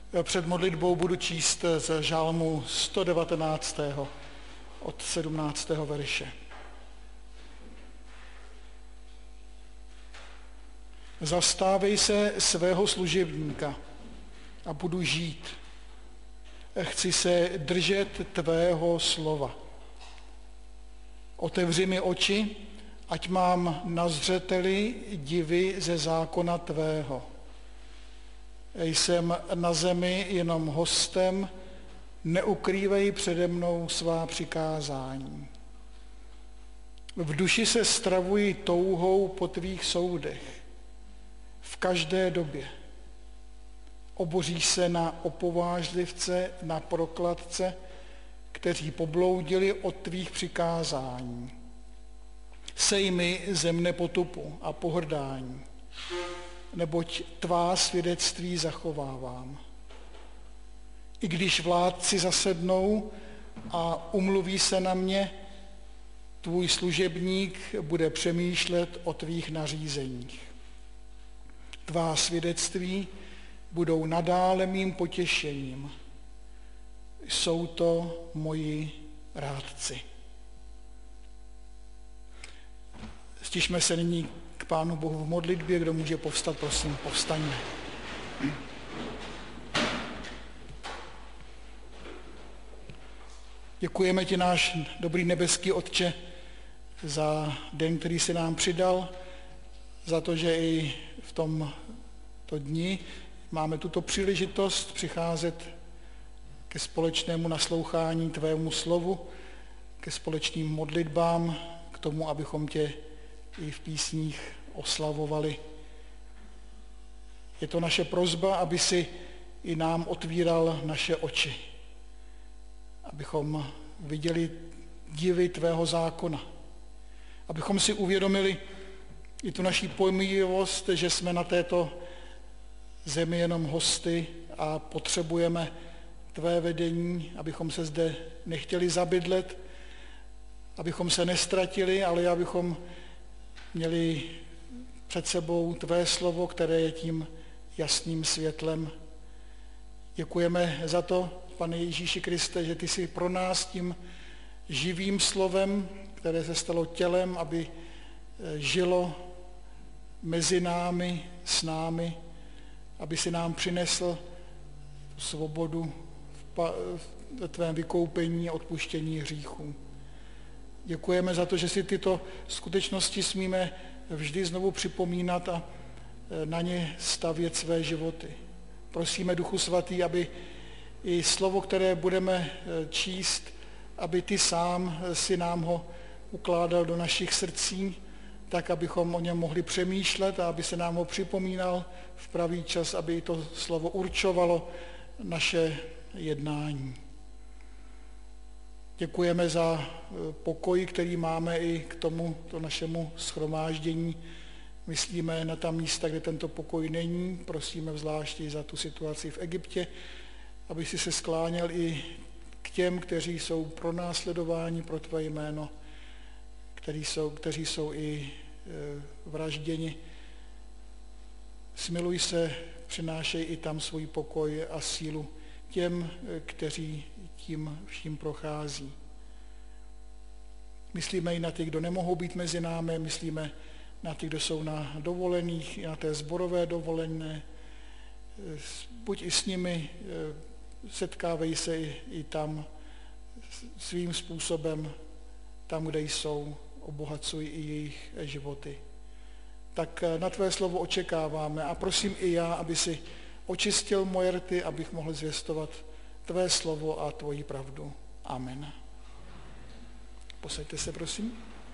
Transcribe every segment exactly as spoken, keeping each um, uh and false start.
Před modlitbou budu číst z žálmu sto devatenáct. od sedmnáctého verše. Zastávej se svého služebníka a budu žít. Chci se držet tvého slova. Otevři mi oči, ať mám na zřeteli divy ze zákona tvého. Jsem na zemi jenom hostem, neukrývej přede mnou svá přikázání. V duši se stravuji touhou po tvých soudech, v každé době. Oboříš se na opovážlivce, na prokladce, kteří pobloudili od tvých přikázání. Sej mi země potupu a pohrdání, neboť tvá svědectví zachovávám. I když vládci zasednou a umluví se na mě, tvůj služebník bude přemýšlet o tvých nařízeních. Tvá svědectví budou nadále mým potěšením. Jsou to moji rádci. Stišme se nyní k Pánu Bohu v modlitbě. Kdo může povstat, prosím, povstaňme. Děkujeme ti, náš dobrý nebeský Otče, za den, který jsi nám přidal, za to, že i v tomto dni máme tuto příležitost přicházet ke společnému naslouchání tvému slovu, ke společným modlitbám, k tomu, abychom tě i v písních oslavovali. Je to naše prosba, aby si i nám otvíral naše oči, abychom viděli divy tvého zákona, abychom si uvědomili i tu naši pojmivost, že jsme na této zemi jenom hosty a potřebujeme tvé vedení, abychom se zde nechtěli zabydlet, abychom se nestratili, ale abychom měli před sebou tvé slovo, které je tím jasným světlem. Děkujeme za to, Pane Ježíši Kriste, že ty jsi pro nás tím živým slovem, které se stalo tělem, aby žilo mezi námi, s námi, aby si nám přinesl svobodu ve tvém vykoupení a odpuštění hříchů. Děkujeme za to, že si tyto skutečnosti smíme vždy znovu připomínat a na ně stavět své životy. Prosíme, Duchu Svatý, aby i slovo, které budeme číst, aby ty sám si nám ho ukládal do našich srdcí, tak, abychom o něm mohli přemýšlet a aby se nám ho připomínal v pravý čas, aby i to slovo určovalo naše jednání. Děkujeme za pokoj, který máme i k tomuto našemu shromáždění. Myslíme na ta místa, kde tento pokoj není. Prosíme zvláště za tu situaci v Egyptě, aby si se skláněl i k těm, kteří jsou pronásledováni pro tvé jméno, kteří jsou, kteří jsou i vražděni. Smiluj se, přinášej i tam svůj pokoj a sílu těm, kteří tím vším prochází. Myslíme i na ty, kdo nemohou být mezi námi, myslíme na ty, kdo jsou na dovolených, na té sborové dovolené. Buď i s nimi, setkávej se i, i tam svým způsobem, tam, kde jsou, obohacuj i jejich životy. Tak na tvé slovo očekáváme a prosím i já, aby si očistil moje rty, abych mohl zvěstovat tvé slovo a tvoji pravdu. Amen. Posaďte se, prosím.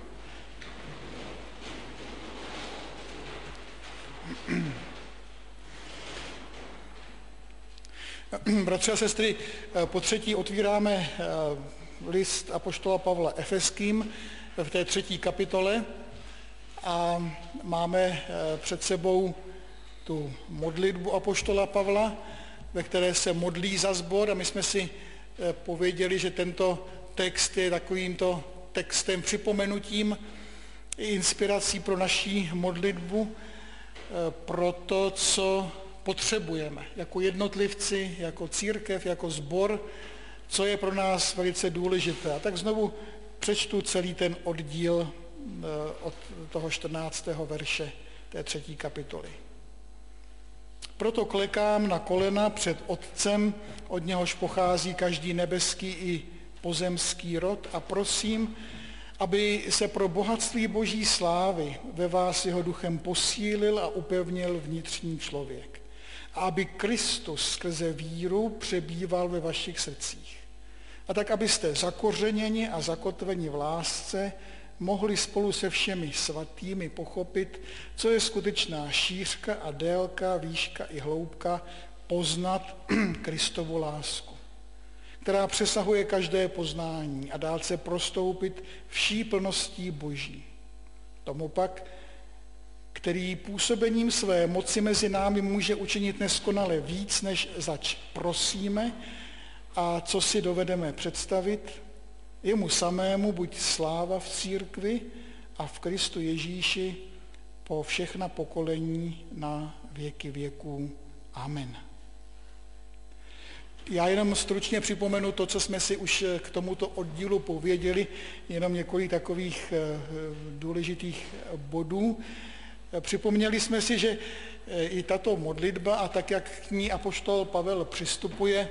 Bratři a sestry, po třetí otvíráme list apoštola Pavla Efeským v té třetí kapitole a máme před sebou tu modlitbu apoštola Pavla, ve které se modlí za sbor a my jsme si pověděli, že tento text je takovýmto textem, připomenutím i inspirací pro naší modlitbu, pro to, co potřebujeme jako jednotlivci, jako církev, jako sbor, co je pro nás velice důležité. A tak znovu přečtu celý ten oddíl od toho čtrnáctého verše té třetí kapitoly. Proto klekám na kolena před Otcem, od něhož pochází každý nebeský i pozemský rod, a prosím, aby se pro bohatství Boží slávy ve vás jeho duchem posílil a upevnil vnitřní člověk. A aby Kristus skrze víru přebýval ve vašich srdcích. A tak, abyste zakořeněni a zakotveni v lásce mohli spolu se všemi svatými pochopit, co je skutečná šířka a délka, výška i hloubka, poznat Kristovu lásku, která přesahuje každé poznání a dát se prostoupit vší plností Boží. Tomu pak, který působením své moci mezi námi může učinit neskonale víc, než zač prosíme a co si dovedeme představit, jemu samému buď sláva v církvi a v Kristu Ježíši po všechna pokolení na věky věků. Amen. Já jenom stručně připomenu to, co jsme si už k tomuto oddílu pověděli, jenom několik takových důležitých bodů. Připomněli jsme si, že i tato modlitba a tak, jak k ní apoštol Pavel přistupuje,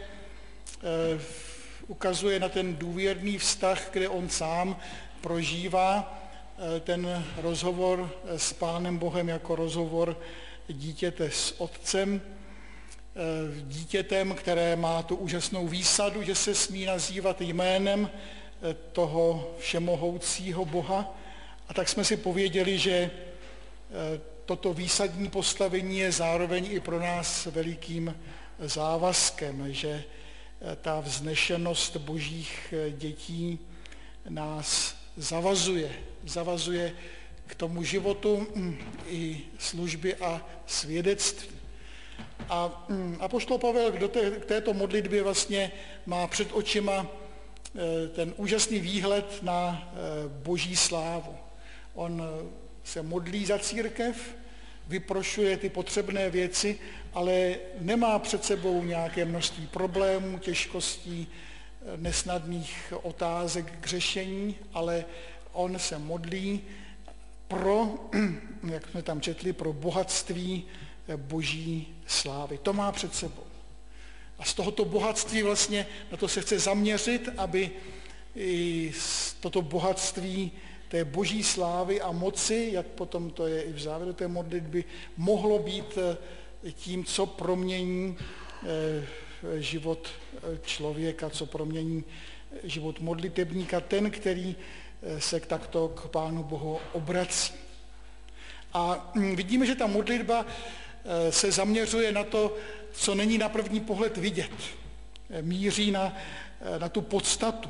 ukazuje na ten důvěrný vztah, kde on sám prožívá ten rozhovor s Pánem Bohem jako rozhovor dítěte s Otcem, dítětem, které má tu úžasnou výsadu, že se smí nazývat jménem toho všemohoucího Boha. A tak jsme si pověděli, že toto výsadní postavení je zároveň i pro nás velikým závazkem, že ta vznešenost božích dětí nás zavazuje. Zavazuje k tomu životu i služby a svědectví. A apoštol Pavel k této modlitbě vlastně má před očima ten úžasný výhled na boží slávu. On se modlí za církev, vyprošuje ty potřebné věci, ale nemá před sebou nějaké množství problémů, těžkostí, nesnadných otázek k řešení, ale on se modlí pro, jak jsme tam četli, pro bohatství boží slávy. To má před sebou. A z tohoto bohatství vlastně na to se chce zaměřit, aby i toto bohatství té boží slávy a moci, jak potom to je i v závěru té modlitby, mohlo být tím, co promění život člověka, co promění život modlitebníka, ten, který se takto k Pánu Bohu obrací. A vidíme, že ta modlitba se zaměřuje na to, co není na první pohled vidět. Míří na, na tu podstatu.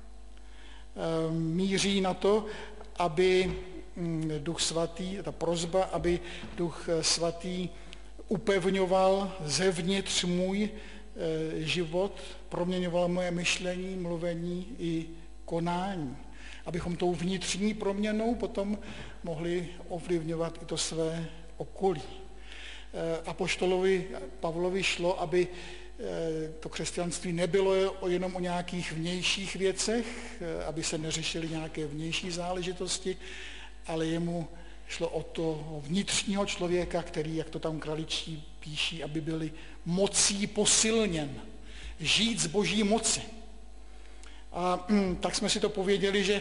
Míří na to, aby Duch Svatý, ta prosba, aby Duch Svatý upevňoval zevnitř můj život, proměňoval moje myšlení, mluvení i konání. Abychom tou vnitřní proměnou potom mohli ovlivňovat i to své okolí. Apoštolovi Pavlovi šlo, aby to křesťanství nebylo jenom o nějakých vnějších věcech, aby se neřešily nějaké vnější záležitosti, ale jemu šlo o toho vnitřního člověka, který, jak to tam kraličtí píší, aby byli mocí posilněn, žít z boží moci. A tak jsme si to pověděli, že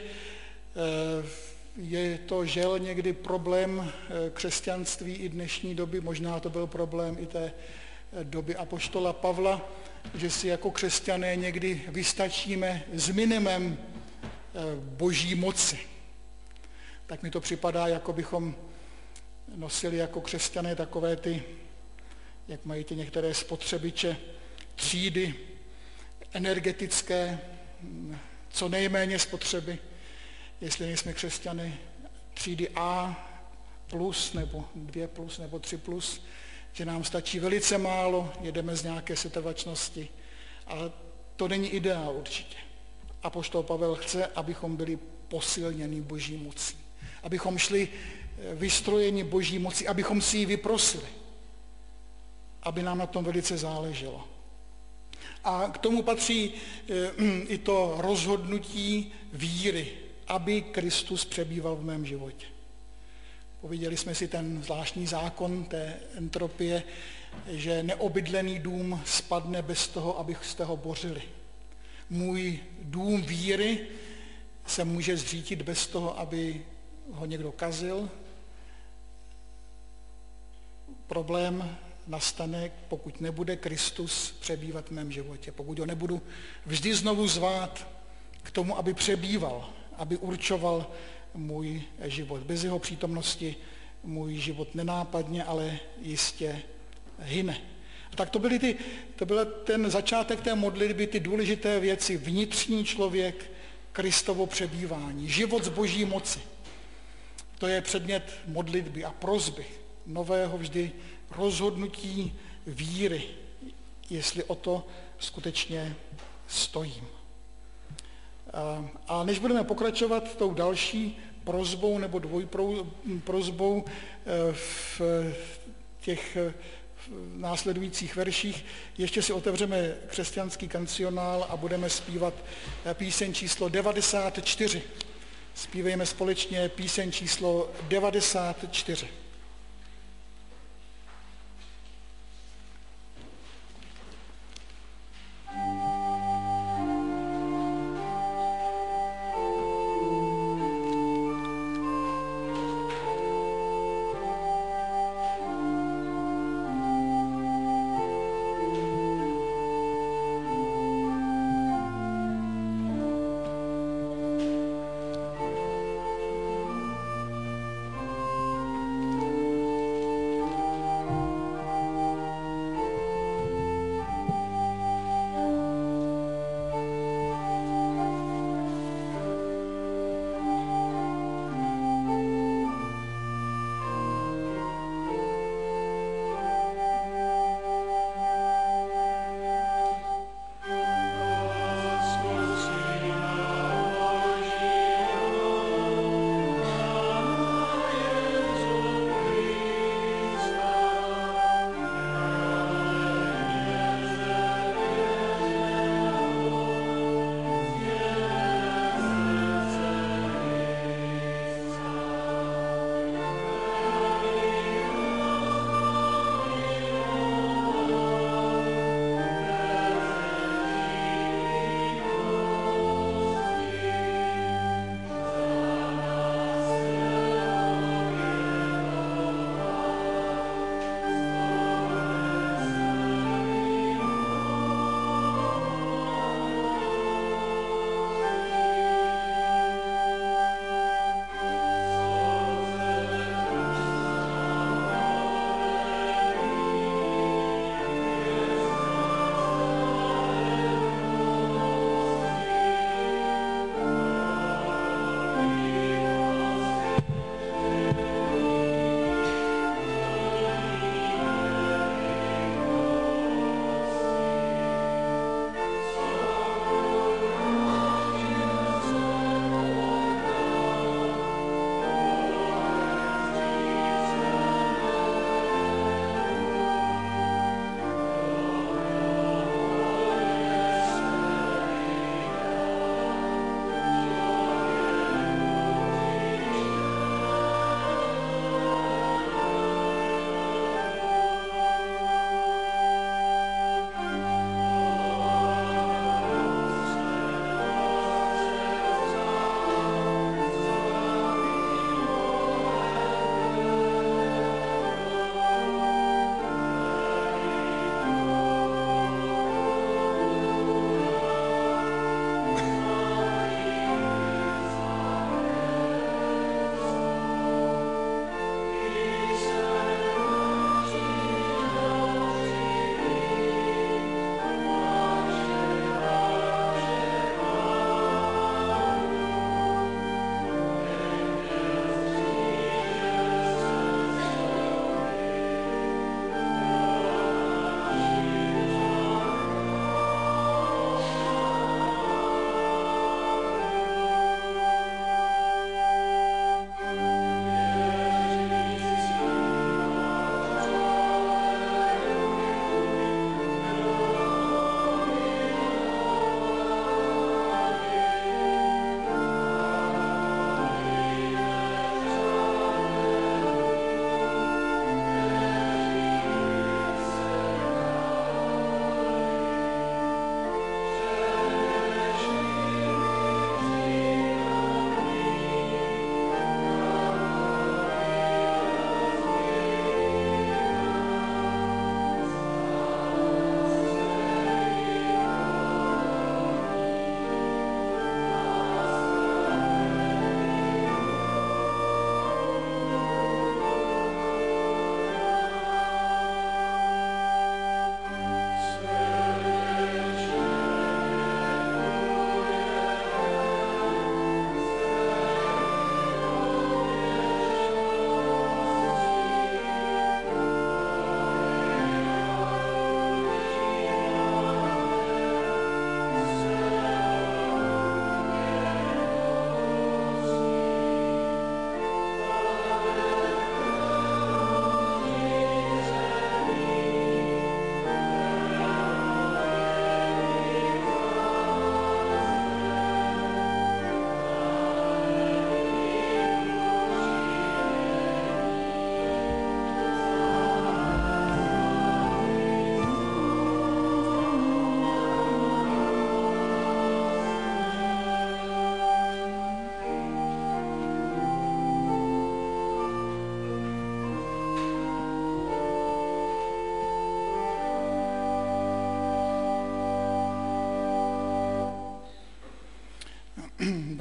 je to žel někdy problém křesťanství i dnešní doby, možná to byl problém i té doby apoštola Pavla, že si jako křesťané někdy vystačíme s minimem boží moci. Tak mi to připadá, jako bychom nosili jako křesťané takové ty, jak mají ty některé spotřebiče, třídy energetické, co nejméně spotřeby, jestli nejsme křesťany třídy A plus, nebo dvě plus, nebo tři plus, že nám stačí velice málo, jedeme z nějaké setrvačnosti. Ale to není ideál určitě. Apoštol Pavel chce, abychom byli posilněni boží mocí. Abychom šli vystrojeni boží moci, abychom si ji vyprosili. aby nám na tom velice záleželo. A k tomu patří i to rozhodnutí víry, aby Kristus přebýval v mém životě. Poviděli jsme si ten zvláštní zákon té entropie, že neobydlený dům spadne bez toho, abyste ho bořili. Můj dům víry se může zřítit bez toho, aby ho někdo kazil. Problém nastane, pokud nebude Kristus přebývat v mém životě, pokud ho nebudu vždy znovu zvát k tomu, aby přebýval, aby určoval můj život. Bez jeho přítomnosti můj život nenápadně, ale jistě hyne. Tak to, byly ty, to byl ten začátek té modlitby, ty důležité věci, vnitřní člověk, Kristovo přebývání, život z boží moci. To je předmět modlitby a prosby, nového vždy rozhodnutí víry, jestli o to skutečně stojím. A než budeme pokračovat tou další prosbou nebo dvojprosbou v těch následujících verších, ještě si otevřeme křesťanský kancionál a budeme zpívat píseň číslo devadesát čtyři. Zpívejme společně píseň číslo devadesát čtyři.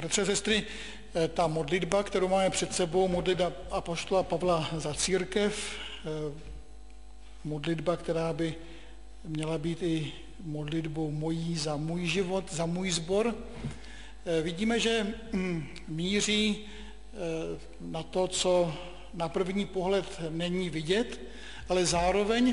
Bratře a sestry, ta modlitba, kterou máme před sebou, modlitba apoštola Pavla za církev, modlitba, která by měla být i modlitbou mojí za můj život, za můj sbor, vidíme, že míří na to, co na první pohled není vidět, ale zároveň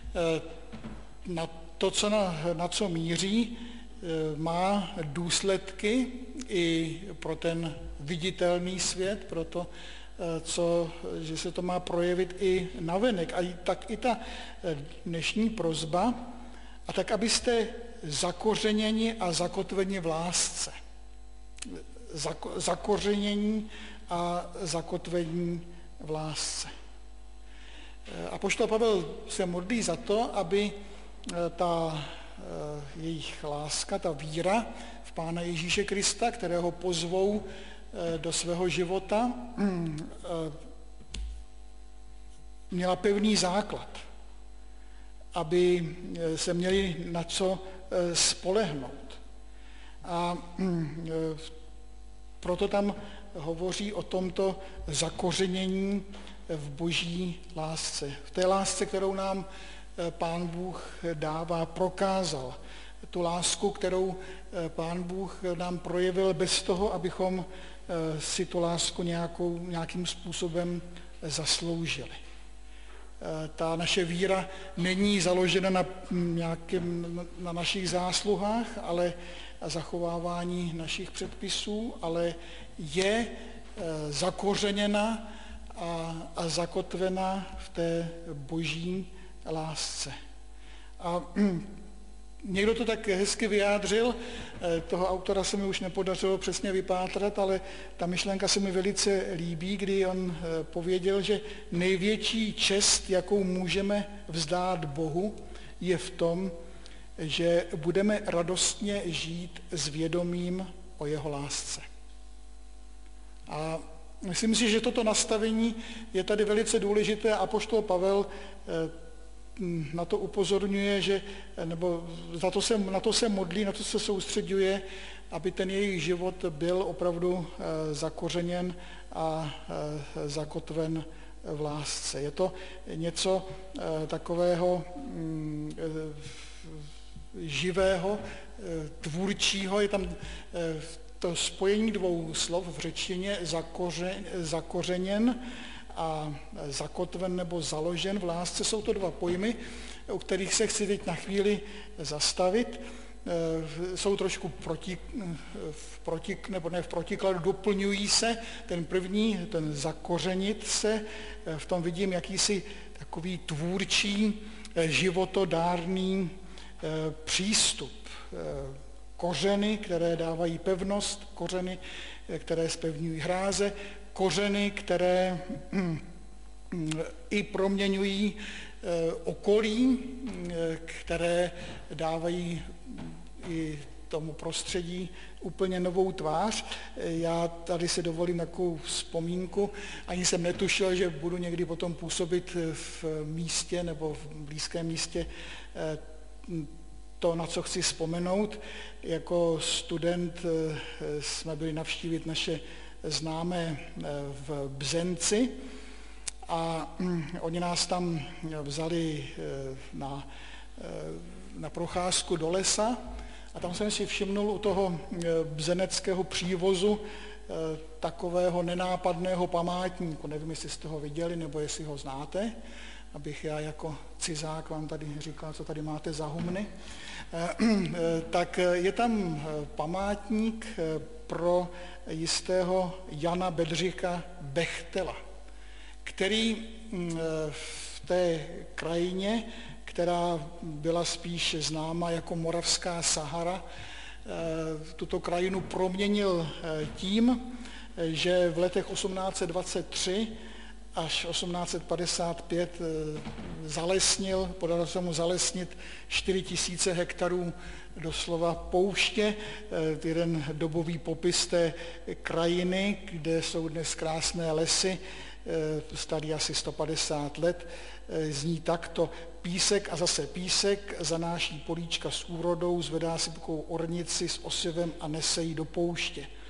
na to, co na, na co míří, má důsledky i pro ten viditelný svět, pro to, co, že se to má projevit i navenek. A tak i ta dnešní prosba, a tak, abyste zakořeněni a zakotveni v lásce. Zako, zakořenění a zakotvení v lásce. Apoštol Pavel se modlí za to, aby ta jejich láska, ta víra v Pána Ježíše Krista, kterého pozvou do svého života, měla pevný základ, aby se měli na co spolehnout. A proto tam hovoří o tomto zakořenění v boží lásce. V té lásce, kterou nám Pán Bůh dává, prokázal. Tu lásku, kterou Pán Bůh nám projevil bez toho, abychom si tu lásku nějakou, nějakým způsobem zasloužili. Ta naše víra není založena na, nějakým, na našich zásluhách, ale zachovávání našich předpisů, ale je zakořeněna a, a zakotvena v té boží lásce. A někdo to tak hezky vyjádřil, toho autora se mi už nepodařilo přesně vypátrat, ale ta myšlenka se mi velice líbí, kdy on pověděl, že největší čest, jakou můžeme vzdát Bohu, je v tom, že budeme radostně žít s vědomím o jeho lásce. A myslím si, že toto nastavení je tady velice důležité. Apoštol Pavel na to upozorňuje, že, nebo za to se, na to se modlí, na to se soustředuje, aby ten jejich život byl opravdu zakořeněn a zakotven v lásce. Je to něco takového živého, tvůrčího, je tam to spojení dvou slov v řečtině zakořen, zakořeněn a zakotven nebo založen v lásce. Jsou to dva pojmy, o kterých se chci teď na chvíli zastavit. Jsou trošku proti, v proti, nebo ne v protikladu, doplňují se. Ten první, ten zakořenit se, v tom vidím jakýsi takový tvůrčí, životodárný přístup. Kořeny, které dávají pevnost, kořeny, které zpevňují hráze, kořeny, které i proměňují okolí, které dávají i tomu prostředí úplně novou tvář. Já tady si dovolím takovou vzpomínku. Ani jsem netušil, že budu někdy potom působit v místě nebo v blízkém místě to, na co chci vzpomenout. Jako student jsme byli navštívit naše známé v Bzenci a oni nás tam vzali na, na procházku do lesa a tam jsem si všimnul u toho bzeneckého přívozu takového nenápadného památníku. Nevím, jestli jste ho viděli, nebo jestli ho znáte, abych já jako cizák vám tady říkal, co tady máte za humny. Tak je tam památník pro jistého Jana Bedřicha Bechtela, který v té krajině, která byla spíš známa jako Moravská Sahara, tuto krajinu proměnil tím, že v letech osmnáct set dvacet tři až osmnáct set padesát pět zalesnil, podařilo se mu zalesnit čtyři tisíce hektarů doslova pouště, jeden dobový popis té krajiny, kde jsou dnes krásné lesy, starý asi sto padesát let, zní takto: písek a zase písek, zanáší políčka s úrodou, zvedá si takovou ornici s osivem a nese ji do pouště.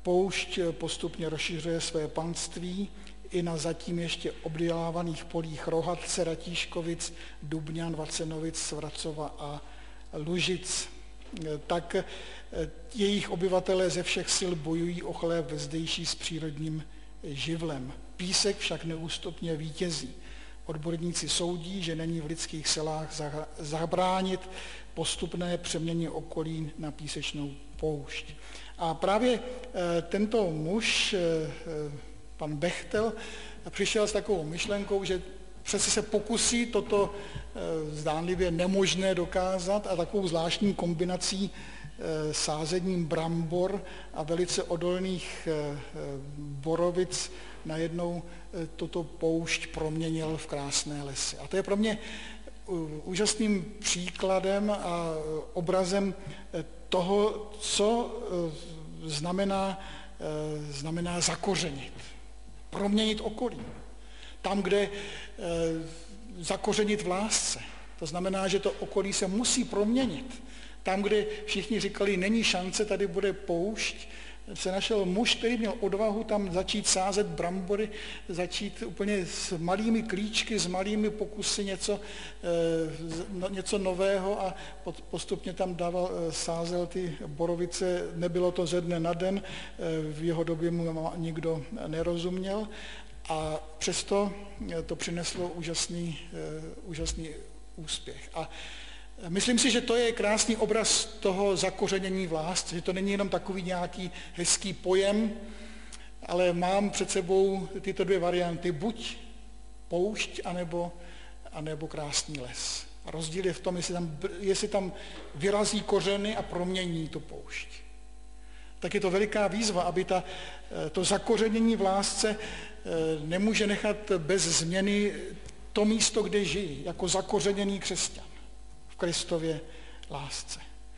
Poušť postupně rozšiřuje své panství i na zatím ještě obdělávaných polích Rohatce, Ratíškovic, Dubňan, Vacenovic, Svracova a Lužic. Tak jejich obyvatelé ze všech sil bojují o chléb zdejší s přírodním živlem. Písek však neústupně vítězí. Odborníci soudí, že není v lidských silách zabránit postupné přeměně okolí na písečnou poušť. A právě tento muž, pan Bechtel, přišel s takovou myšlenkou, že přece se pokusí toto zdánlivě nemožné dokázat a takovou zvláštní kombinací sázením brambor a velice odolných borovic najednou toto poušť proměnil v krásné lesy. A to je pro mě úžasným příkladem a obrazem toho, co znamená, znamená zakořenit, proměnit okolí. Tam, kde zakořenit v lásce. To znamená, že to okolí se musí proměnit. Tam, kde všichni říkali, není šance, tady bude poušť, se našel muž, který měl odvahu tam začít sázet brambory, začít úplně s malými klíčky, s malými pokusy něco, něco nového a postupně tam dával, sázel ty borovice. Nebylo to ze dne na den, v jeho době mu nikdo nerozuměl a přesto to přineslo úžasný, úžasný úspěch. A myslím si, že to je krásný obraz toho zakořenění v lásce, že to není jenom takový nějaký hezký pojem, ale mám před sebou tyto dvě varianty, buď poušť, anebo, anebo krásný les. A rozdíl je v tom, jestli tam, jestli tam vyrazí kořeny a promění tu poušť. Tak je to veliká výzva, aby ta, to zakořenění v lásce nemůže nechat bez změny to místo, kde žijí, jako zakořeněný křesťan v Kristově lásce.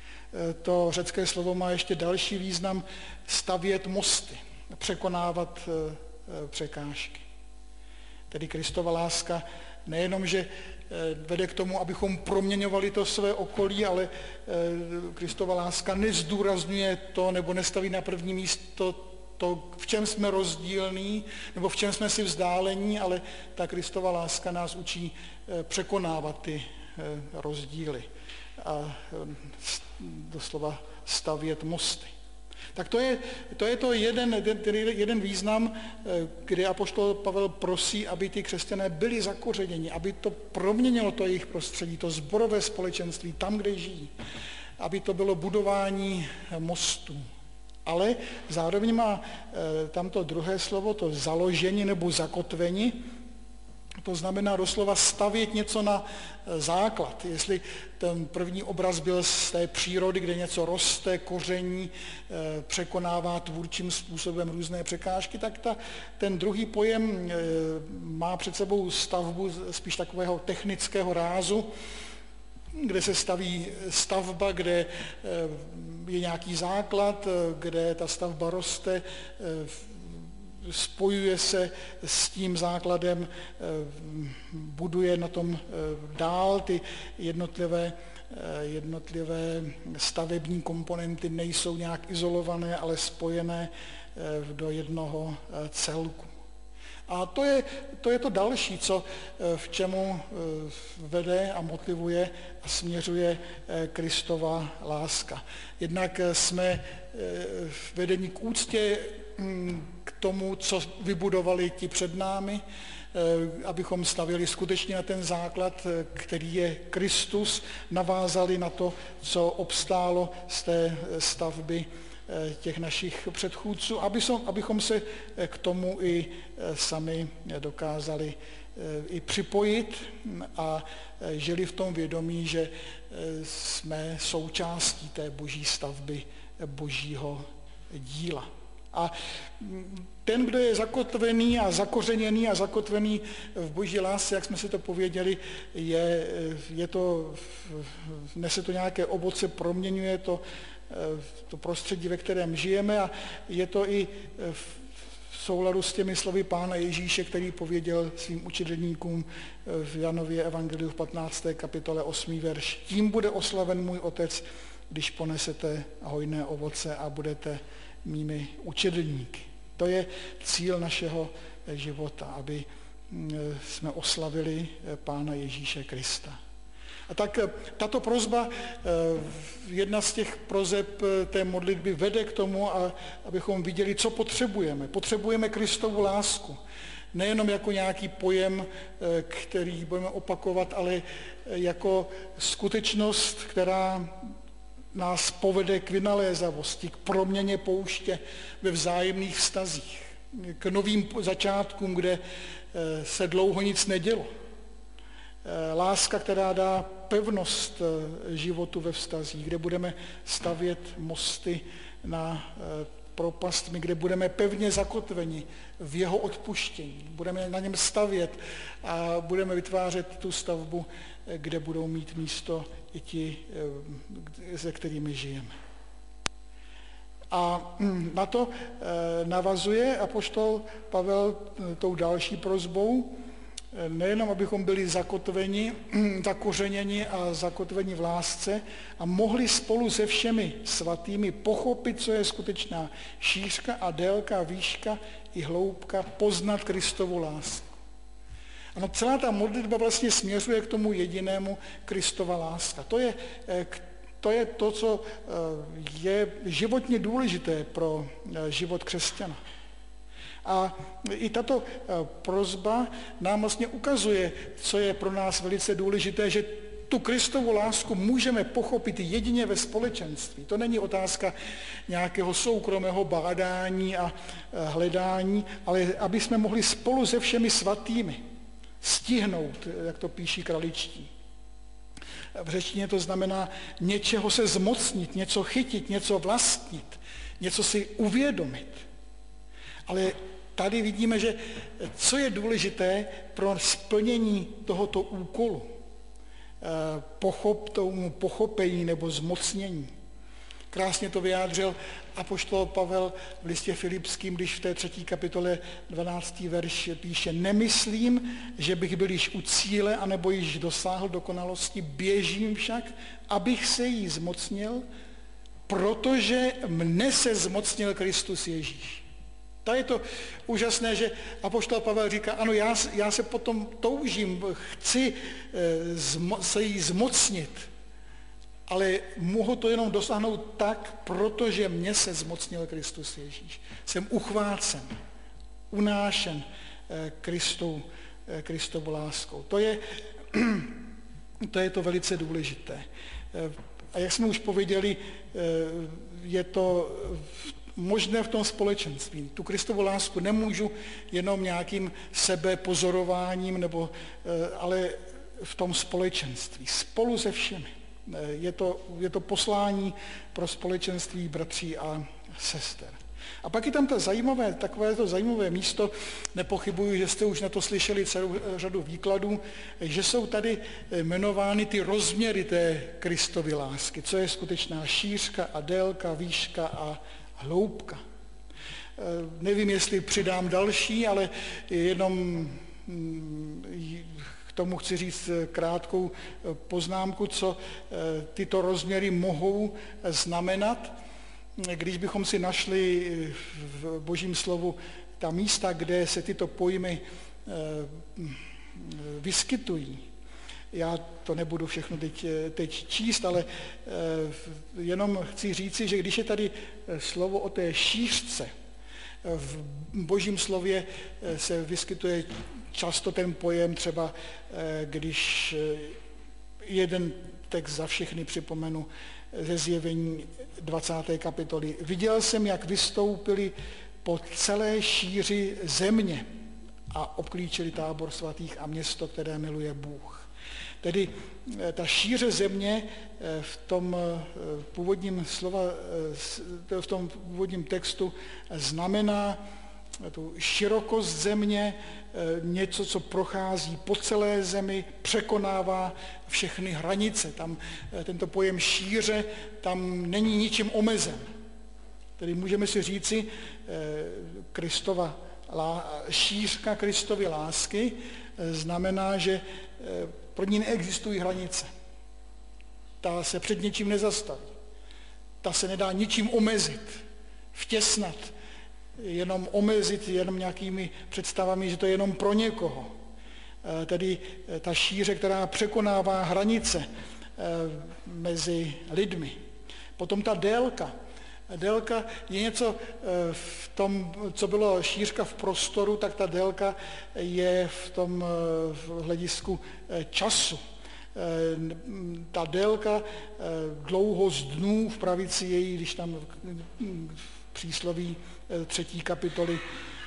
To řecké slovo má ještě další význam stavět mosty, překonávat překážky. Tedy Kristova láska nejenom, že vede k tomu, abychom proměňovali to své okolí, ale Kristova láska nezdůrazňuje to, nebo nestaví na první místo to, v čem jsme rozdílní, nebo v čem jsme si vzdálení, ale ta Kristova láska nás učí překonávat ty rozdíly a doslova stavět mosty. Tak to je to, je to jeden, jeden význam, kdy apoštol Pavel prosí, aby ty křesťané byli zakořeněni, aby to proměnilo to jejich prostředí, to sborové společenství, tam, kde žijí, aby to bylo budování mostů. Ale zároveň má tamto druhé slovo, to založení nebo zakotvení, to znamená doslova stavět něco na základ. Jestli ten první obraz byl z té přírody, kde něco roste, koření, překonává tvůrčím způsobem různé překážky, tak ta, ten druhý pojem má před sebou stavbu spíš takového technického rázu, kde se staví stavba, kde je nějaký základ, kde ta stavba roste, spojuje se s tím základem, buduje na tom dál, ty jednotlivé, jednotlivé stavební komponenty nejsou nějak izolované, ale spojené do jednoho celku. A to je, to je to další, co v čemu vede a motivuje a směřuje Kristova láska. Jednak jsme vedeni k úctě k tomu, co vybudovali ti před námi, abychom stavěli skutečně na ten základ, který je Kristus, navázali na to, co obstálo z té stavby těch našich předchůdců, abychom se k tomu i sami dokázali i připojit a žili v tom vědomí, že jsme součástí té boží stavby, božího díla. A ten, kdo je zakotvený a zakořeněný a zakotvený v boží lásce, jak jsme si to pověděli, je, je to, nese to nějaké ovoce, proměňuje to to prostředí, ve kterém žijeme a je to i v souladu s těmi slovy Pána Ježíše, který pověděl svým učedlníkům v Janově evangeliu v patnácté kapitole osmý verš. Tím bude oslaven můj otec, když ponesete hojné ovoce a budete mými učedlníky. To je cíl našeho života, aby jsme oslavili Pána Ježíše Krista. A tak tato prosba, jedna z těch proseb té modlitby vede k tomu, abychom viděli, co potřebujeme. Potřebujeme Kristovu lásku. Nejenom jako nějaký pojem, který budeme opakovat, ale jako skutečnost, která nás povede k vynalézavosti, k proměně pouště ve vzájemných vztazích, k novým začátkům, kde se dlouho nic nedělo. Láska, která dá pevnost životu ve vztazích, kde budeme stavět mosty na propastmi, kde budeme pevně zakotveni v jeho odpuštění. Budeme na něm stavět a budeme vytvářet tu stavbu, kde budou mít místo i ti, se kterými žijeme. A na to navazuje apoštol Pavel tou další prosbou, nejenom abychom byli zakotveni, zakořeněni a zakotveni v lásce a mohli spolu se všemi svatými pochopit, co je skutečná šířka a délka, výška i hloubka, poznat Kristovu lásku. Ano, celá ta modlitba vlastně směřuje k tomu jedinému Kristova láska. To je, to je to, co je životně důležité pro život křesťana. A i tato prosba nám vlastně ukazuje, co je pro nás velice důležité, že tu Kristovu lásku můžeme pochopit jedině ve společenství. To není otázka nějakého soukromého bádání a hledání, ale aby jsme mohli spolu se všemi svatými stihnout, jak to píší kraličtí. V řečtině to znamená něčeho se zmocnit, něco chytit, něco vlastnit, něco si uvědomit. Ale tady vidíme, že co je důležité pro splnění tohoto úkolu, pochop, tomu pochopení nebo zmocnění. Krásně to vyjádřil apoštol Pavel v listě Filipským, když v té třetí kapitole dvanáctý verš píše: Nemyslím, že bych byl již u cíle, anebo již dosáhl dokonalosti, běžím však, abych se jí zmocnil, protože mne se zmocnil Kristus Ježíš. To je to úžasné, že apoštol Pavel říká, ano, já, já se potom toužím, chci zmo, se jí zmocnit, ale mohu to jenom dosáhnout tak, protože mě se zmocnil Kristus Ježíš. Jsem uchvácen, unášen Kristou, Kristovu láskou. To je, to je to velice důležité. A jak jsme už pověděli, je to možné v tom společenství. Tu Kristovu lásku nemůžu jenom nějakým sebepozorováním, nebo, ale v tom společenství, spolu se všemi. Je to, je to poslání pro společenství bratří a sester. A pak je tam ta zajímavé, takové to zajímavé místo, nepochybuji, že jste už na to slyšeli celou řadu výkladů, že jsou tady jmenovány ty rozměry té Kristovy lásky, co je skutečná šířka a délka, výška a hloubka. Nevím, jestli přidám další, ale jenom k tomu chci říct krátkou poznámku, co tyto rozměry mohou znamenat. Když bychom si našli v Božím slovu ta místa, kde se tyto pojmy vyskytují, já to nebudu všechno teď, teď číst, ale jenom chci říci, že když je tady slovo o té šířce, v Božím slově se vyskytuje často ten pojem, třeba když jeden text za všechny připomenu ze Zjevení dvacáté kapitoly. Viděl jsem, jak vystoupili po celé šíři země a obklíčili tábor svatých a město, které miluje Bůh. Tedy ta šíře země v tom původním slova, v tom původním textu znamená tu širokost země, něco, co prochází po celé zemi, překonává všechny hranice. Tam tento pojem šíře tam není ničím omezen. Tedy můžeme si říci, Kristova, šířka Kristovy lásky znamená, že pro ní neexistují hranice. Ta se před ničím nezastaví. Ta se nedá ničím omezit. vtěsnat, jenom omezit jenom nějakými představami, že to je jenom pro někoho. Tedy ta šíře, která překonává hranice mezi lidmi. Potom ta délka. Délka je něco v tom, co bylo šířka v prostoru, tak ta délka je v tom hledisku času. Ta délka, dlouhost dnů v pravici její, když tam přísloví třetí kapitoly,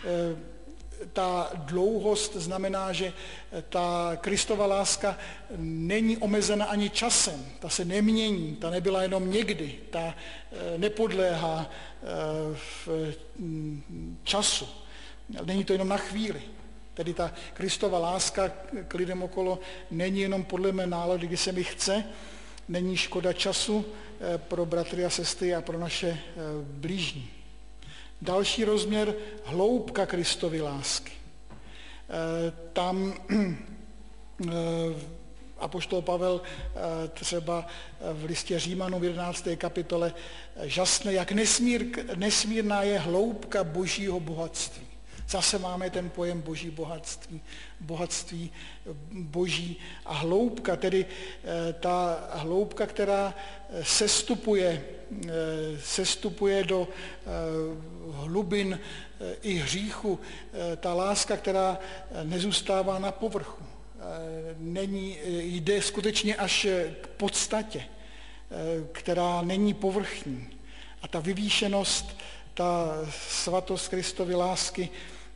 ta dlouhost znamená, že ta Kristova láska není omezena ani časem, ta se nemění, ta nebyla jenom někdy, ta nepodléhá v času, není to jenom na chvíli. Tedy ta Kristova láska k lidem okolo není jenom podle mé nálady, kdy se mi chce, není škoda času pro bratry a sestry a pro naše blížní. Další rozměr, hloubka Kristovy lásky. Tam apoštol Pavel třeba v listě Římanům v jedenácté kapitole žasne, jak nesmír, nesmírná je hloubka božího bohatství. Zase máme ten pojem boží bohatství, bohatství boží a hloubka, tedy ta hloubka, která sestupuje, sestupuje do hlubin i hříchu, ta láska, která nezůstává na povrchu. Není, jde skutečně až k podstatě, která není povrchní. A ta vyvýšenost, ta svatost Kristovy lásky,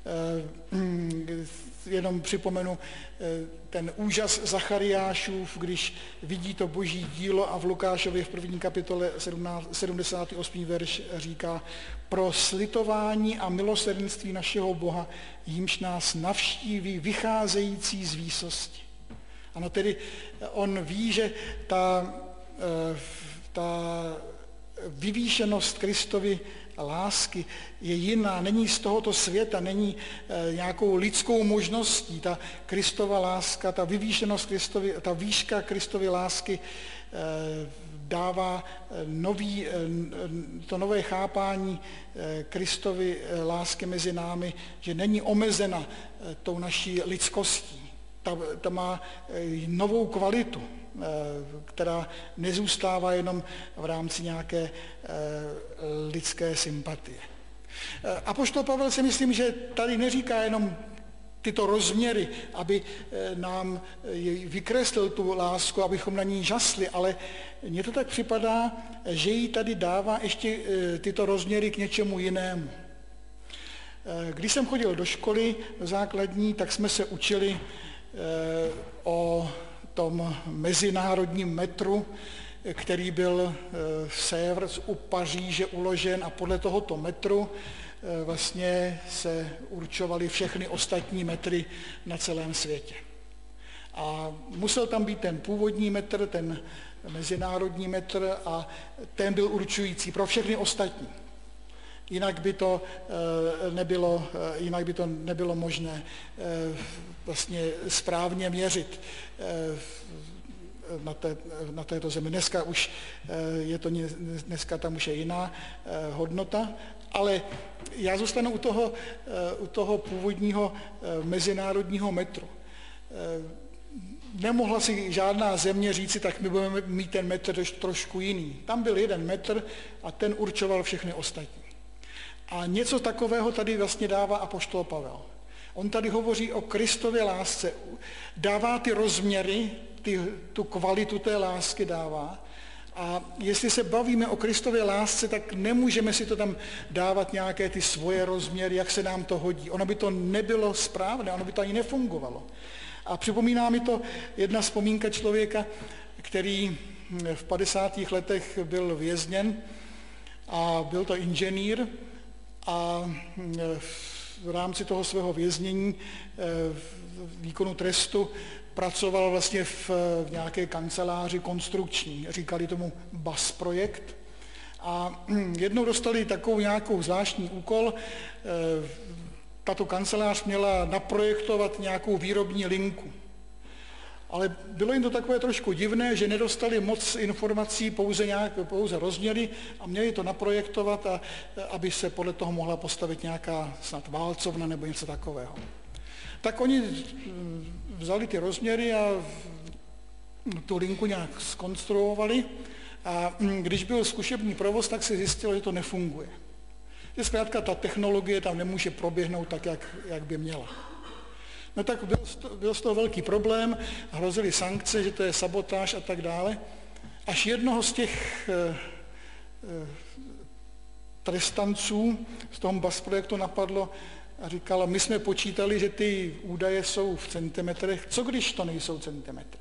jenom připomenu ten úžas Zachariášův, když vidí to boží dílo a v Lukášově v první kapitole sedmdesátý osmý verš říká: pro slitování a milosrdenství našeho Boha, jímž nás navštíví vycházející z výsosti. Ano, tedy on ví, že ta, ta vyvýšenost Kristovy lásky je jiná, není z tohoto světa, není e, nějakou lidskou možností. Ta Kristova láska, ta vyvýšenost Kristovy, ta výška Kristovy lásky e, dává nový, e, to nové chápání e, Kristovy e, lásky mezi námi, že není omezena e, tou naší lidskostí. Ta, ta má e, novou kvalitu, která nezůstává jenom v rámci nějaké lidské sympatie. Apoštol Pavel si myslím, že tady neříká jenom tyto rozměry, aby nám vykreslil tu lásku, abychom na ní žasli, ale mně to tak připadá, že jí tady dává ještě tyto rozměry k něčemu jinému. Když jsem chodil do školy základní, tak jsme se učili o tom mezinárodním metru, který byl v Sèvres u Paříže uložen, a podle tohoto metru vlastně se určovaly všechny ostatní metry na celém světě. A musel tam být ten původní metr, ten mezinárodní metr, a ten byl určující pro všechny ostatní. Jinak by to nebylo, jinak by to nebylo možné vlastně správně měřit na, té, na této zemi. Dneska už je to, dneska tam už je jiná hodnota, ale já zůstanu u toho, u toho původního mezinárodního metru. Nemohla si žádná země říci, tak my budeme mít ten metr trošku jiný. Tam byl jeden metr a ten určoval všechny ostatní. A něco takového tady vlastně dává apoštol Pavel. On tady hovoří o Kristově lásce, dává ty rozměry, ty, tu kvalitu té lásky dává. A jestli se bavíme o Kristově lásce, tak nemůžeme si to tam dávat nějaké ty svoje rozměry, jak se nám to hodí. Ono by to nebylo správné, ono by to ani nefungovalo. A připomíná mi to jedna vzpomínka člověka, který v padesátých letech byl vězněn, a byl to inženýr, a v rámci toho svého věznění, výkonu trestu, pracoval vlastně v nějaké kanceláři konstrukční, říkali tomu B A S projekt. A jednou dostali takovou nějakou zvláštní úkol, tato kancelář měla naprojektovat nějakou výrobní linku. Ale bylo jim to takové trošku divné, že nedostali moc informací, pouze, nějak, pouze rozměry a měli to naprojektovat, a, aby se podle toho mohla postavit nějaká snad válcovna nebo něco takového. Tak oni vzali ty rozměry a tu linku nějak zkonstruovali a když byl zkušební provoz, tak se zjistilo, že to nefunguje. Že zkrátka ta technologie tam nemůže proběhnout tak, jak, jak by měla. No tak byl z, toho, byl z toho velký problém, hrozily sankce, že to je sabotáž a tak dále. Až jednoho z těch e, e, trestanců z toho B A S projektu napadlo a říkal, my jsme počítali, že ty údaje jsou v centimetrech, co když to nejsou centimetry?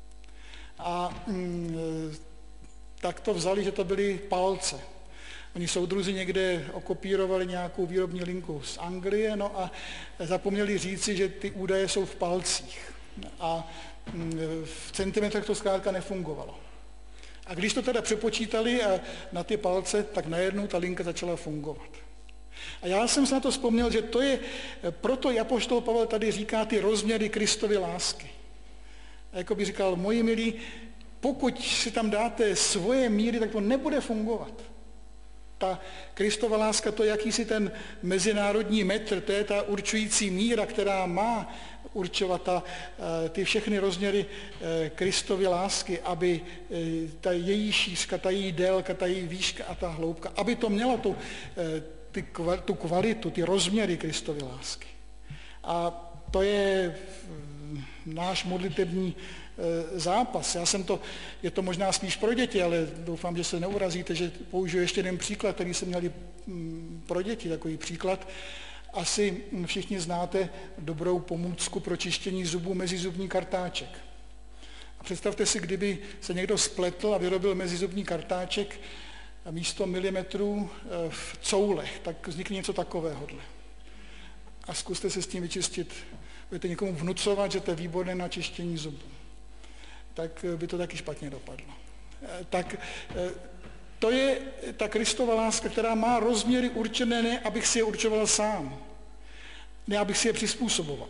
A mm, tak to vzali, že to byly palce. Oni soudruzi někde okopírovali nějakou výrobní linku z Anglie, no a zapomněli říci, že ty údaje jsou v palcích. A v centimetrech to zkrátka nefungovalo. A když to teda přepočítali a na ty palce, tak najednou ta linka začala fungovat. A já jsem se na to vzpomněl, že to je, proto apoštol Pavel tady říká ty rozměry Kristovy lásky. A jako by říkal, moji milí, pokud si tam dáte svoje míry, tak to nebude fungovat. Ta Kristova láska, to je jakýsi ten mezinárodní metr, to je ta určující míra, která má určovat ta, ty všechny rozměry Kristovy lásky, aby ta její šířka, ta její délka, ta její výška a ta hloubka, aby to mělo tu, ty, tu kvalitu, ty rozměry Kristovy lásky. A to je náš modlitební zápas. Já jsem to, je to možná spíš pro děti, ale doufám, že se neurazíte, že použiju ještě jeden příklad, který jsme měli pro děti, takový příklad. Asi všichni znáte dobrou pomůcku pro čištění zubů mezizubní kartáček. A představte si, kdyby se někdo spletl a vyrobil mezizubní kartáček místo milimetrů v coulech, tak vznikne něco takovéhodle. A zkuste se s tím vyčistit. Budete někomu vnucovat, že to je výborné na čištění zubů. Tak by to taky špatně dopadlo. Tak to je ta Kristova láska, která má rozměry určené, ne abych si je určoval sám, ne abych si je přizpůsoboval,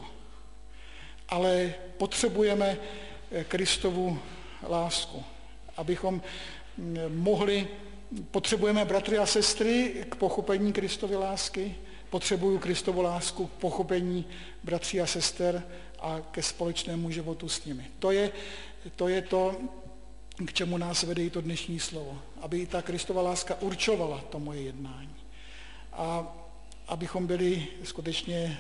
ale potřebujeme Kristovu lásku, abychom mohli, potřebujeme bratry a sestry k pochopení Kristovy lásky, potřebuju Kristovu lásku k pochopení bratří a sester a ke společnému životu s nimi. To je To je to, k čemu nás vede i to dnešní slovo. Aby i ta Kristova láska určovala to moje jednání. A abychom byli skutečně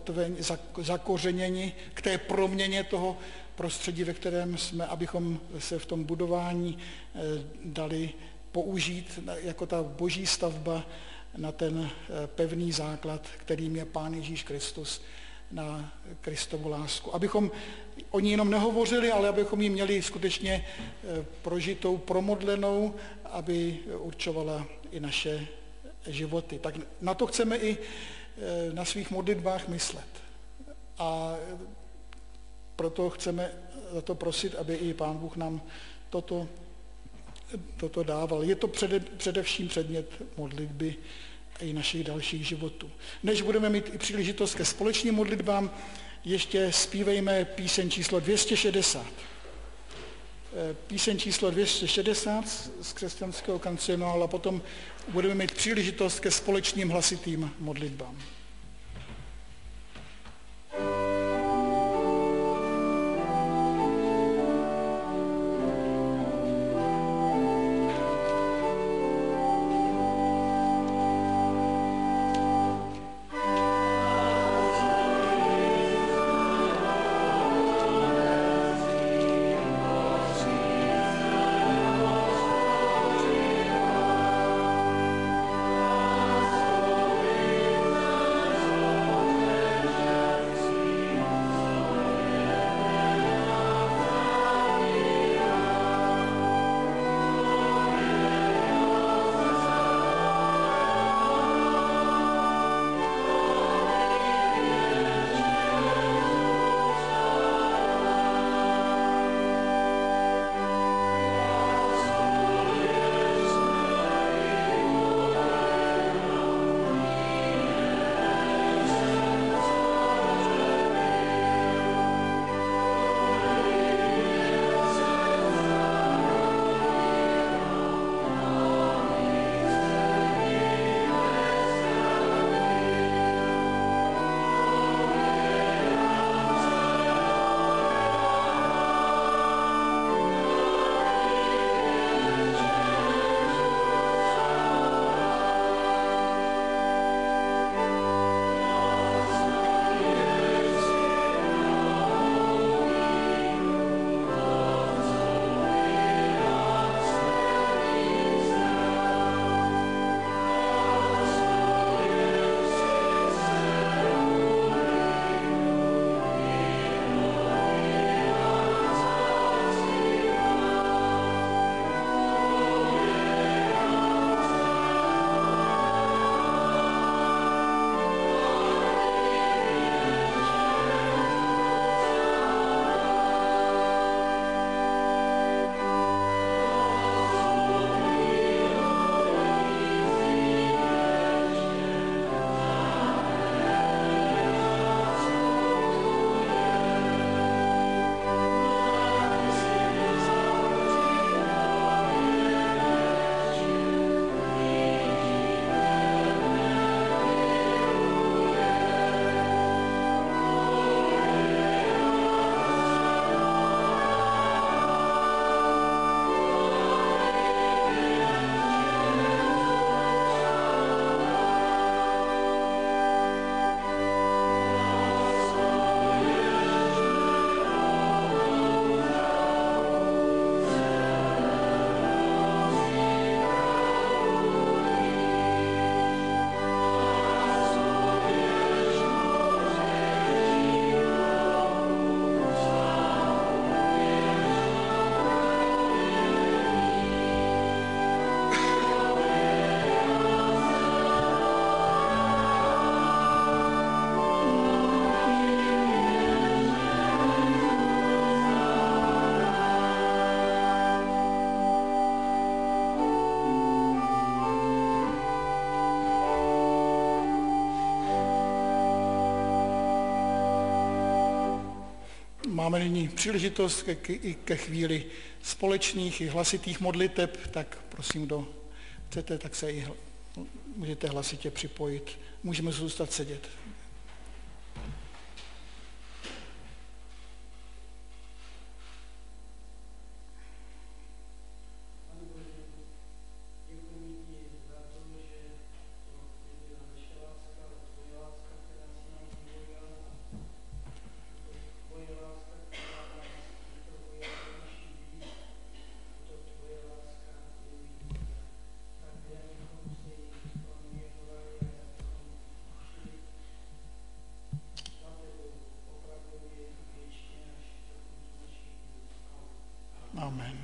zakořeněni k té proměně toho prostředí, ve kterém jsme, abychom se v tom budování dali použít jako ta boží stavba na ten pevný základ, kterým je Pán Ježíš Kristus, na Kristovu lásku. Abychom o ní jenom nehovořili, ale abychom ji měli skutečně prožitou, promodlenou, aby určovala i naše životy. Tak na to chceme i na svých modlitbách myslet. A proto chceme za to prosit, aby i Pán Bůh nám toto, toto dával. Je to přede, především předmět modlitby i našich dalších životů. Než budeme mít i příležitost ke společným modlitbám, ještě zpívejme píseň číslo dvě stě šedesát. Píseň číslo dvě stě šedesát z křesťanského kancionálu a potom budeme mít příležitost ke společným hlasitým modlitbám. Oh máme nyní příležitost ke, i ke chvíli společných i hlasitých modliteb, tak prosím, kdo chcete, tak se i můžete hlasitě připojit. Můžeme zůstat sedět. Amen.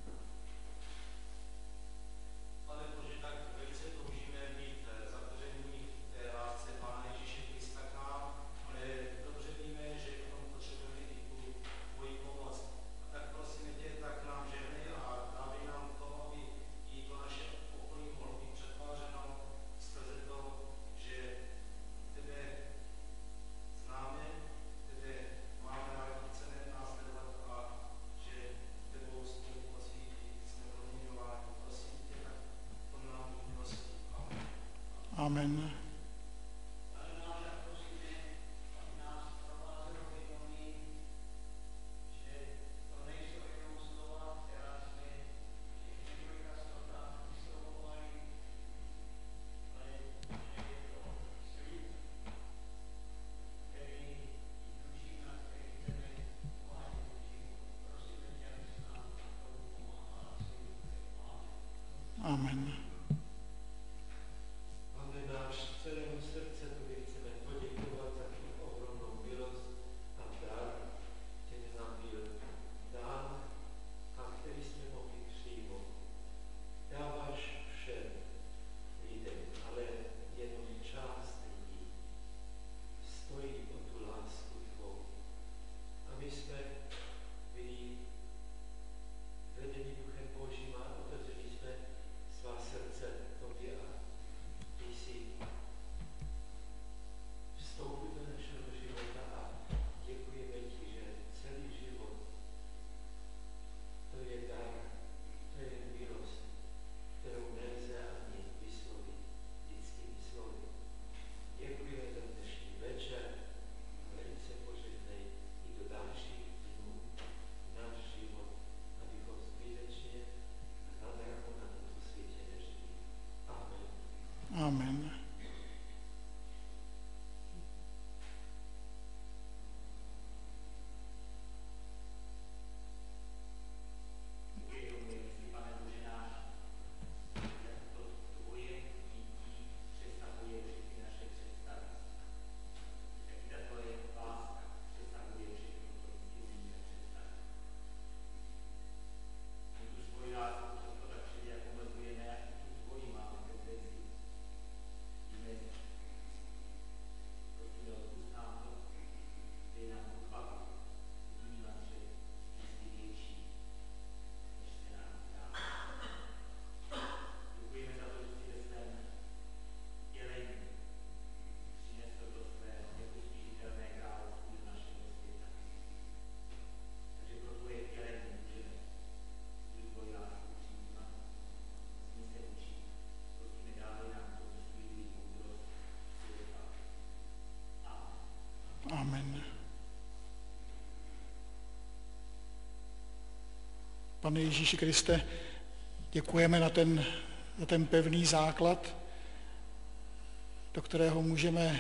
Amen. Amen. Amen. Amen. Pane Ježíši Kriste, děkujeme na ten, na ten pevný základ, do kterého můžeme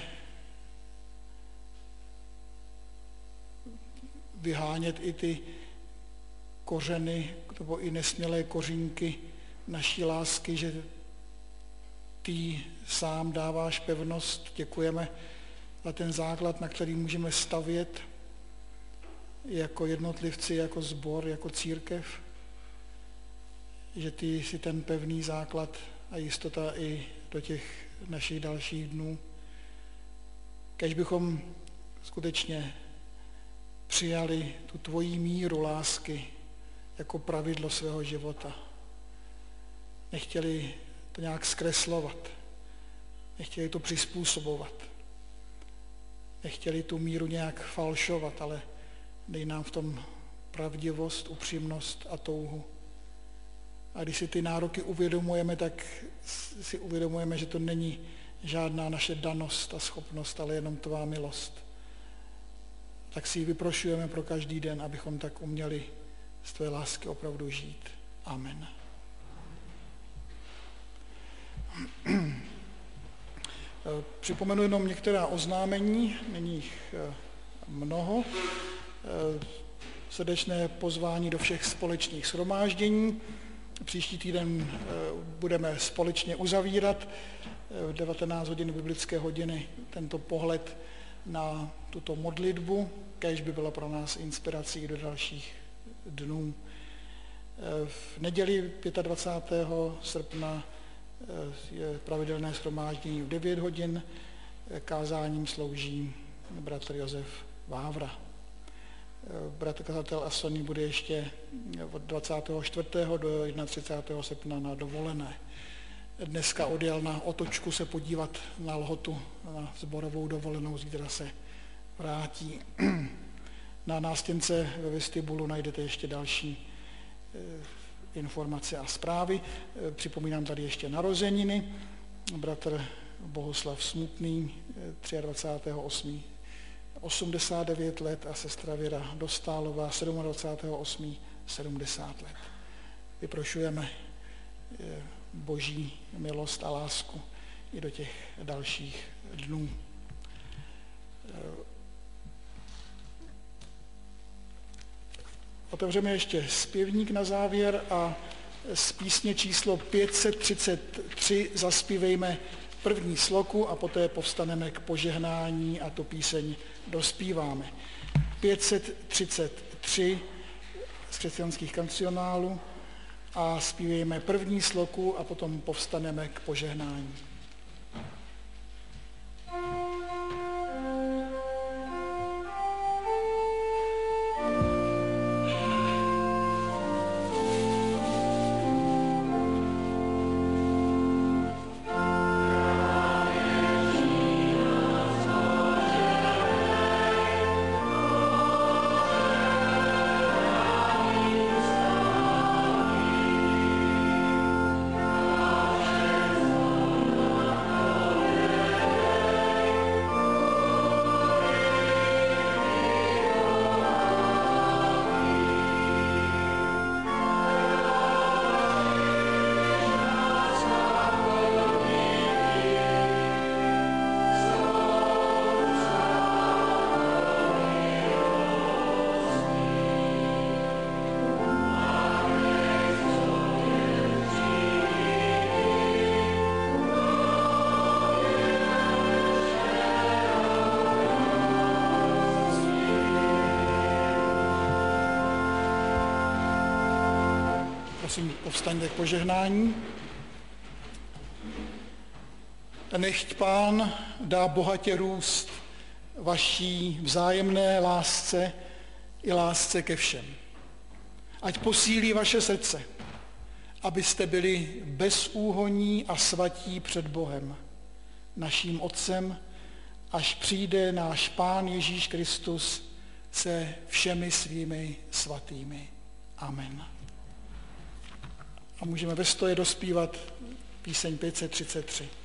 vyhánět i ty kořeny nebo i nesmělé kořínky naší lásky, že ty sám dáváš pevnost. Děkujeme za ten základ, na který můžeme stavět jako jednotlivci, jako sbor, jako církev, že ty jsi ten pevný základ a jistota i do těch našich dalších dnů. Kéž bychom skutečně přijali tu tvoji míru lásky jako pravidlo svého života. Nechtěli to nějak zkreslovat, nechtěli to přizpůsobovat, nechtěli tu míru nějak falšovat, ale Dej nám v tom pravdivost, upřímnost a touhu. A když si ty nároky uvědomujeme, tak si uvědomujeme, že to není žádná naše danost a schopnost, ale jenom tvá milost. Tak si ji vyprošujeme pro každý den, abychom tak uměli z tvé lásky opravdu žít. Amen. Připomenu jenom některá oznámení, není jich mnoho. Srdečné pozvání do všech společných shromáždění. Příští týden budeme společně uzavírat v devatenáct hodin biblické hodiny tento pohled na tuto modlitbu, kéž by byla pro nás inspirací do dalších dnů. V neděli dvacátého pátého srpna je pravidelné shromáždění v devět hodin, kázáním slouží bratr Josef Vávra. Bratr kazatel Asoní bude ještě od dvacátého čtvrtého do třicátého prvního srpna na dovolené. Dneska odjel na otočku se podívat na Lhotu, na sborovou dovolenou, zítra se vrátí. Na nástěnce ve vestibulu najdete ještě další informace a zprávy. Připomínám tady ještě narozeniny. Bratr Bohuslav Smutný, dvacátého třetího osmého osmdesát devět let a sestra Věra Dostálová, dvacátého sedmého osmého sedmdesát let. Vyprošujeme Boží milost a lásku i do těch dalších dnů. Otevřeme ještě zpěvník na závěr a z písně číslo pět set třicet tři zaspívejme první sloku a poté povstaneme k požehnání a tu píseň dospíváme. pět set třicet tři z křesťanských kancionálů a zpívejme první sloku a potom povstaneme k požehnání. Prosím, povstaňte k požehnání. Nechť Pán dá bohatě růst vaší vzájemné lásce i lásce ke všem. Ať posílí vaše srdce, abyste byli bezúhonní a svatí před Bohem, naším Otcem, až přijde náš Pán Ježíš Kristus se všemi svými svatými. Amen. A můžeme ve stoje dospívat píseň pět set třicet tři.